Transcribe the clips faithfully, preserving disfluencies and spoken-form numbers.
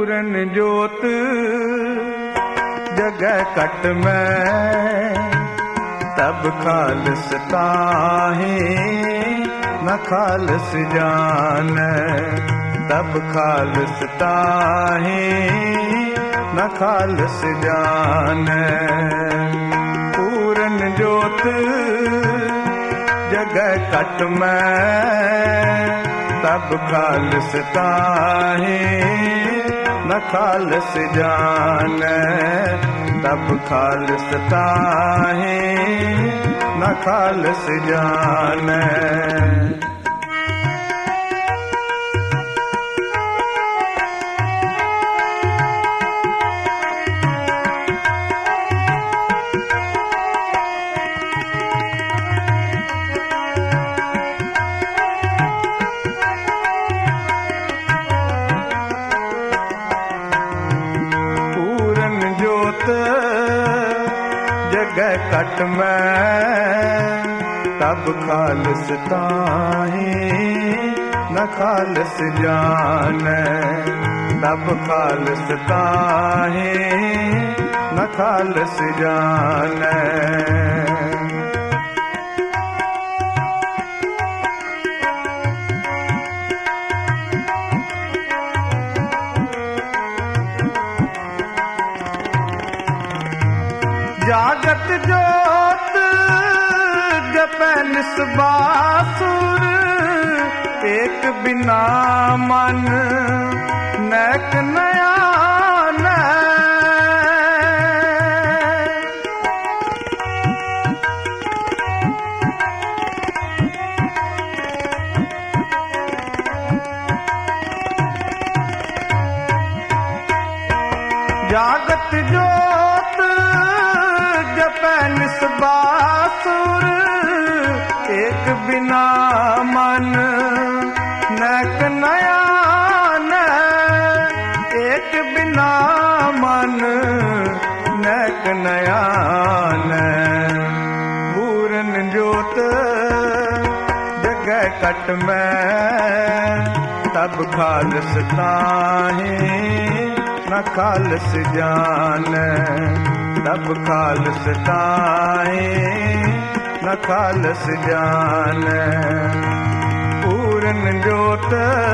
पूरन जोत जगह कट में, तब खालस ताहे न खालस जाने, तब खालस ताहे न खालस जाने। पूरन जोत जगह कट में, तब खालस ताहे न खालस जाने, तब खालस ताहे न खालस जाने। जगह कट में, तब खालस ताहे न खालस जाने, तब खालस ताहे न खालस जाने। जागत जोत जपै निस्बासुर, एक बिना मन नैक नयान। जागत जोत जपै निस्बासुर, एक बिना मन नैक नयान, एक बिना मन नैक नयान। पूरन जोत जगह कट में, तब खालस ताहे न खालस जाने, तब खालस ताहे न खालस जाने। पूरन जोत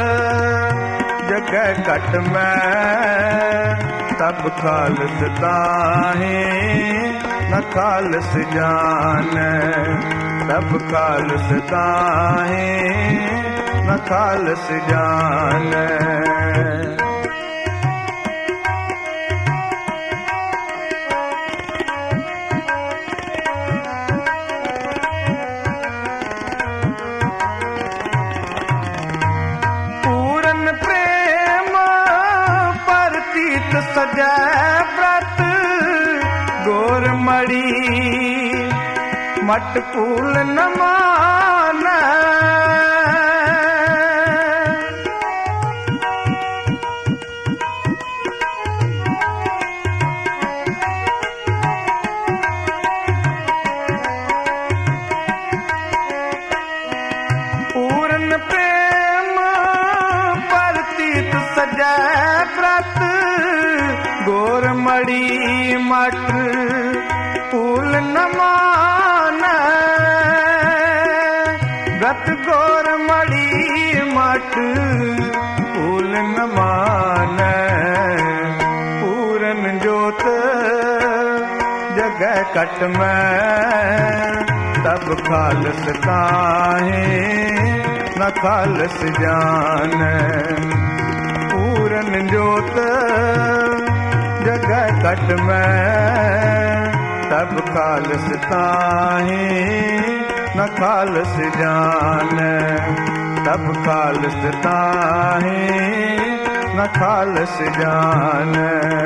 जगह कट में, तब खालस ताहे न खालस जाने, तब खालस ताहे न खालस जाने। सजै व्रत गोर मड़ी, मटकूल न मान। पूरन प्रेम परतीत सजै व्रत गोर मड़ी, मट फूल न मान। व्रत गोर मड़ी मट फूल न मान। पूरन जोत जगह कट में, तब खालस ताहे न खालस जाने। पूरन जोत जगह कट में, तब खालस ताहे न खालस जाने। तब खालस ताहे न खालस जाने।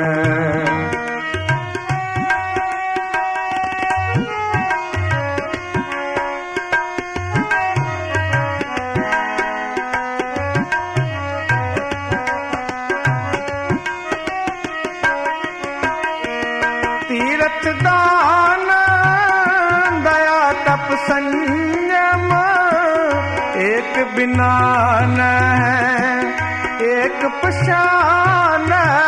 तीरथ दान दया तप संयम एक बिना न है, एक पशान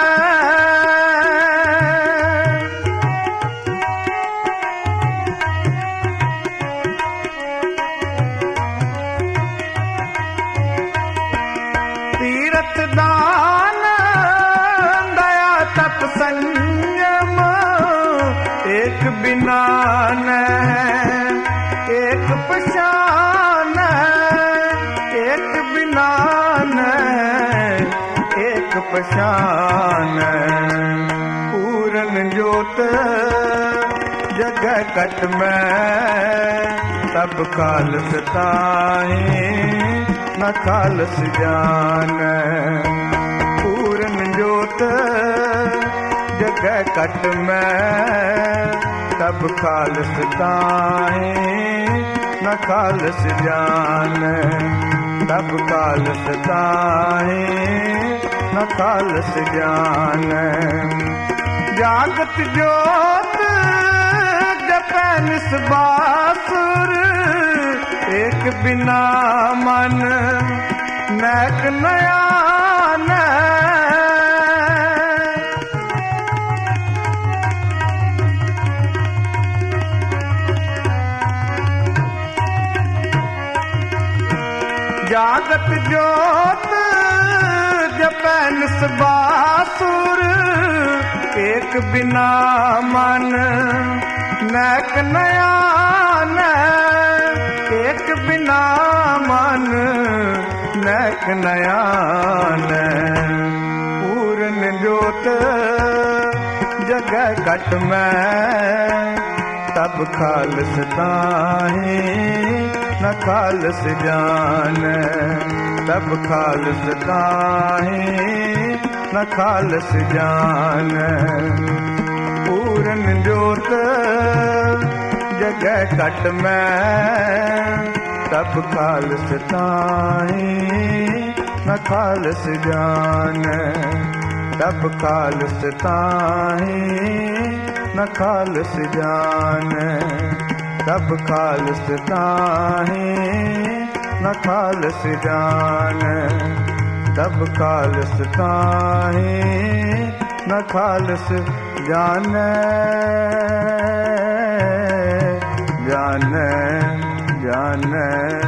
तीरथ दान दया तप संयम एक बिना न एक पशान एक बिना न एक पशान पूरन जोत जगह कट में तब खालस ताही न खालस जान पूरन जोत जगह कट में तब खालस ताही न खालस जान तब खालस ताही न खालस जान जागत जोत जपै निस्बासुर एक बिना मन नैक नयान जागत जोत जपै निस्बासुर एक बिना मन नैक नयान एक बिना मन नैक नयान पूरन जोत जगह कट में तब खालस ताही न खालस जान तब खालस ताही न खालस जान पूरन जोत जगह कट में तब खालस ताही न खालस जान तब खालस ताही न खालस जान तब खालस ताही न खालस जान तब खालस ताही न खालस जान जान जान